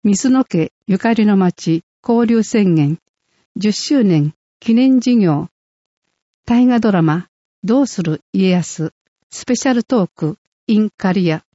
水野家ゆかりの町交流宣言10周年記念事業大河ドラマどうする家康スペシャルトーク in 刈谷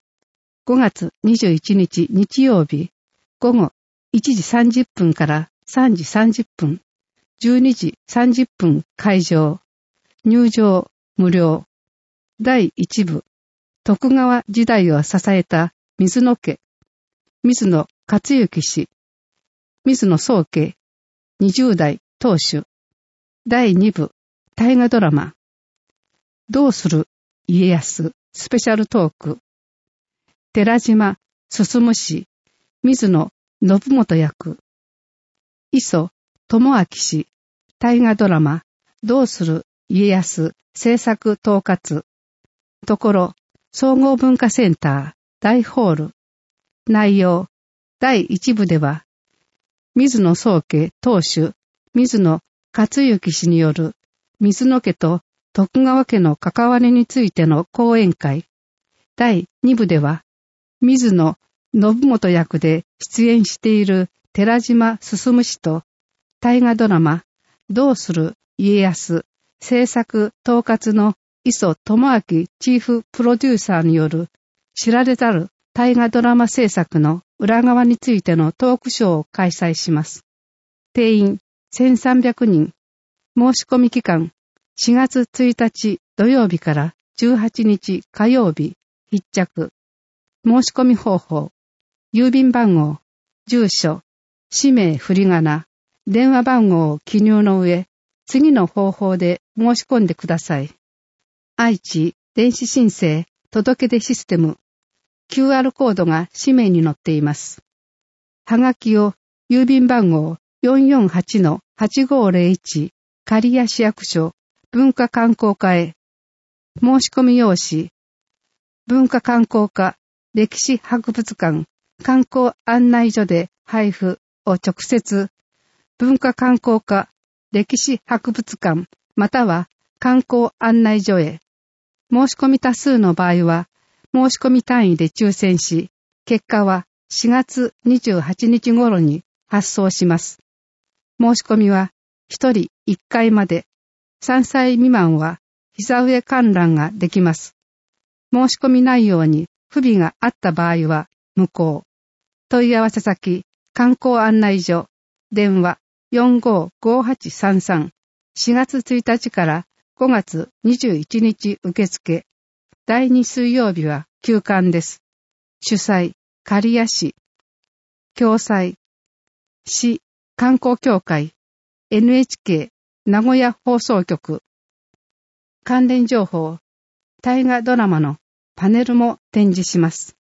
5月21日日曜日午後1時30分から3時30分12時30分会場入場無料第1部徳川時代を支えた水野家水野克行氏水野宗家20代当主第2部大河ドラマどうする家康スペシャルトーク寺島進氏水野信元役磯智明氏大河ドラマどうする家康制作統括ところ総合文化センター大ホール内容第1部では水野宗家当主水野克行氏による水野家と徳川家の関わりについての講演会第2部では水野信元役で出演している寺島進氏と大河ドラマどうする家康制作統括の磯智明チーフプロデューサーによる知られざる大河ドラマ制作の裏側についてのトークショーを開催します。定員1300人。申し込み期間4月1日土曜日から18日火曜日必着。申し込み方法。郵便番号、住所、氏名振り仮名、電話番号を記入の上、次の方法で申し込んでください。愛知電子申請届出システム。QR コードが氏名に載っています。はがきを郵便番号 448-8501 刈谷市役所文化観光課へ。申し込み用紙。文化観光課歴史博物館観光案内所で配布を直接文化観光課歴史博物館または観光案内所へ。申し込み多数の場合は申し込み単位で抽選し、結果は4月28日頃に発送します。申し込みは1人1回まで、3歳未満は膝上観覧ができます。申し込み内容に不備があった場合は無効。問い合わせ先、観光案内所、電話455833、4月1日から5月21日受付。第2水曜日は休館です。主催、刈谷市。共催、市観光協会、NHK 名古屋放送局。関連情報、大河ドラマのパネルも展示します。